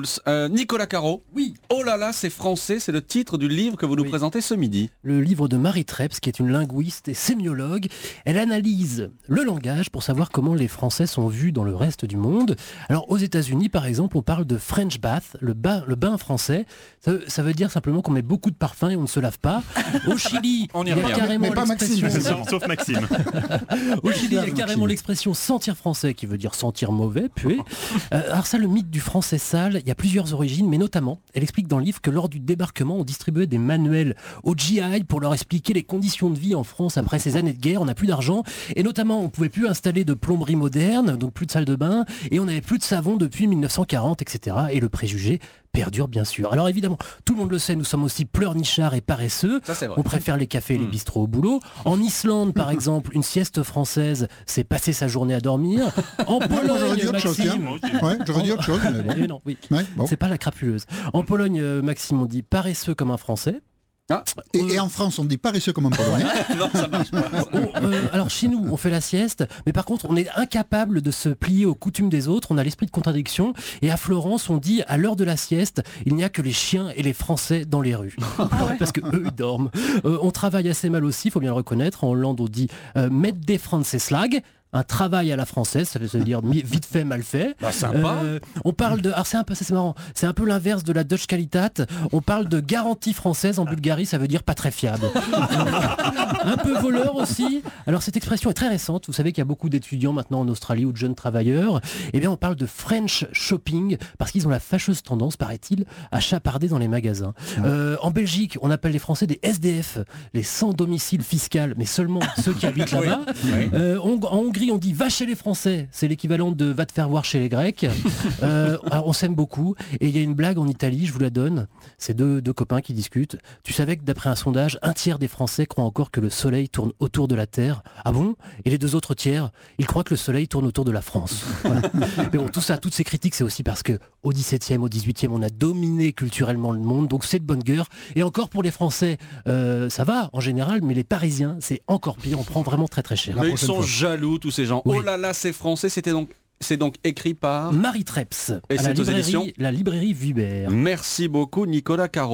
Schulz. Nicolas Caro. Oui. Oh là là, c'est français, c'est le titre du livre que vous nous présentez ce midi. Le livre de Marie Treps, qui est une linguiste et sémiologue. Elle analyse le langage pour savoir comment les Français sont vus dans le reste du monde. Alors aux États-Unis, par exemple, on parle de French bath, le bain français. Ça veut dire simplement qu'on met beaucoup de parfum et on ne se lave pas. Au Chili, il y a carrément l'expression... Sauf Maxime. Au Chili, il y a carrément l'expression sentir français, qui veut dire sentir mauvais, puer. Alors ça, le mythe du français sale, il y a plusieurs origines, mais notamment, elle explique dans le livre que lors du débarquement, on distribuait des manuels aux GI pour leur expliquer les conditions de vie en France après ces années de guerre. On n'a plus d'argent, et notamment, on pouvait plus installer de plomberie moderne, donc plus de salle de bain, et on n'avait plus de savon depuis 1940, etc. Et le préjugé perdure, bien sûr. Alors évidemment, tout le monde le sait, nous sommes aussi pleurnichards et paresseux. Ça, c'est vrai. On préfère les cafés et les bistrots au boulot. En Islande, par exemple, une sieste française, c'est passer sa journée à dormir. En Pologne, j'aurais dit autre chose, Maxime... Ouais, j'aurais dit autre chose, mais bon. Eh non, oui. Ouais, bon. C'est pas la crapuleuse. En Pologne, Maxime, on dit paresseux comme un Français. Ah. Et en France, on dit paresseux comme un Polonais. Non, ça marche pas. Alors chez nous, on fait la sieste, mais par contre, on est incapable de se plier aux coutumes des autres. On a l'esprit de contradiction. Et à Florence, on dit à l'heure de la sieste, il n'y a que les chiens et les Français dans les rues, parce que eux ils dorment. On travaille assez mal aussi, il faut bien le reconnaître. En Hollande, on dit mettre des Franceslag. Un travail à la française, ça veut dire vite fait, mal fait. Bah, sympa. On parle de... Alors c'est marrant, c'est un peu l'inverse de la Dutch Qualitat. On parle de garantie française en Bulgarie, ça veut dire pas très fiable. Un peu voleur aussi. Alors cette expression est très récente. Vous savez qu'il y a beaucoup d'étudiants maintenant en Australie ou de jeunes travailleurs. Eh bien on parle de French shopping parce qu'ils ont la fâcheuse tendance, paraît-il, à chaparder dans les magasins. En Belgique, on appelle les Français des SDF, les sans domicile fiscal, mais seulement ceux qui habitent là-bas. En Hongrie, on dit va chez les Français, c'est l'équivalent de va te faire voir chez les Grecs. Alors on s'aime beaucoup. Et il y a une blague en Italie, je vous la donne. C'est deux copains qui discutent. Tu savais que d'après un sondage, 1/3 des Français croient encore que le soleil tourne autour de la Terre. Ah bon? Et les 2 autres tiers, ils croient que le soleil tourne autour de la France. Voilà. Mais bon, tout ça, toutes ces critiques, c'est aussi parce que au 17e, au 18e, on a dominé culturellement le monde. Donc c'est de bonne guerre. Et encore pour les Français, ça va en général, mais les Parisiens, c'est encore pire. On prend vraiment très très cher. Mais ils sont jaloux, tous ces gens. Oui. Oh là là, c'est français, c'est donc écrit par Marie Treps, et à c'est aux éditions la librairie Vuibert. Merci beaucoup Nicolas Caro.